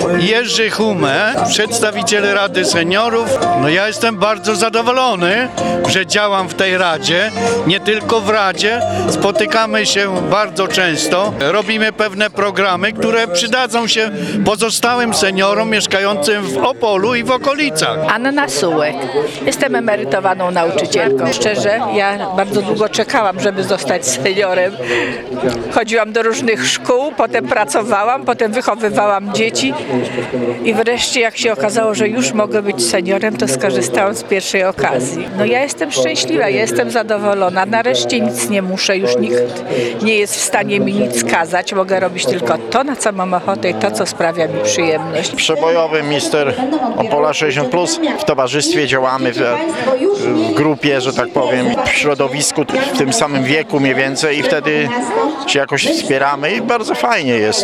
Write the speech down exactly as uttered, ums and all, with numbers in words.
Jerzy Humę, przedstawiciel Rady Seniorów. No ja jestem bardzo zadowolony, że działam w tej Radzie, nie tylko w Radzie. Spotykamy się bardzo często, robimy pewne programy, które przydadzą się pozostałym seniorom mieszkającym w Opolu i w okolicach. Anna Sułek. Jestem emerytowaną nauczycielką. Szczerze, ja bardzo długo czekałam, żeby zostać seniorem. Chodziłam do różnych szkół, potem pracowałam, potem wychowywałam dzieci i wreszcie jak się okazało, że już mogę być seniorem, to skorzystałam z pierwszej okazji. No ja jestem szczęśliwa, ja jestem zadowolona. Nareszcie nic nie muszę, już nikt nie jest w stanie mi nic kazać. Mogę robić tylko to, na co mam ochotę i to, co sprawia mi przyjemność. Przebojowy mister Opola sześćdziesiąt plus. W towarzystwie działamy w, w grupie, że tak powiem, w środowisku w tym samym wieku mniej więcej i wtedy się jakoś wspieramy i bardzo fajnie jest.